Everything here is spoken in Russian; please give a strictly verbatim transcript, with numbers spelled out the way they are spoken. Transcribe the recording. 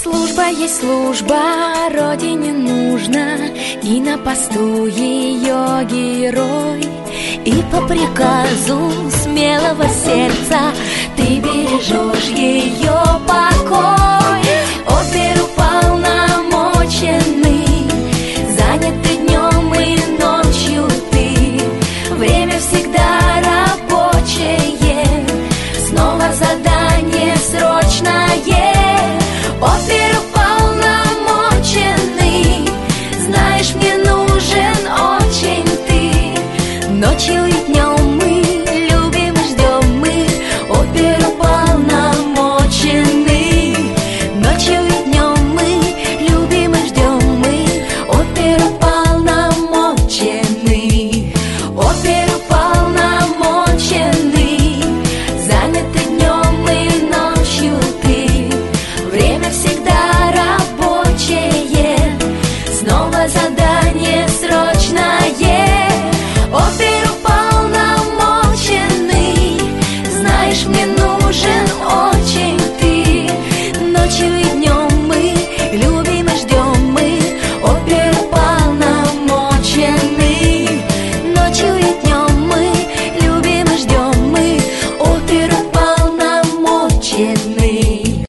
Служба есть служба, родине нужна, и на посту ее герой. И по приказу смелого сердца ты бережешь ее покой.